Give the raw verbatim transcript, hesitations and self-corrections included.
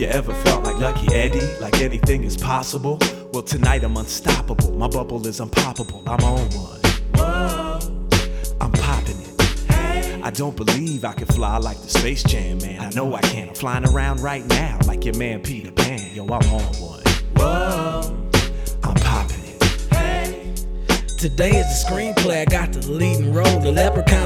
You ever felt like Lucky Eddie, like anything is possible? Well, tonight I'm unstoppable. My bubble is unpoppable. I'm on one. Whoa. I'm popping it. Hey. I don't believe I can fly like the Space Jam, man. I know I can. I'm flying around right now like your man Peter Pan. Yo, I'm on one. Whoa. I'm popping it. Today is the screenplay, I got the leading role. The leprechaun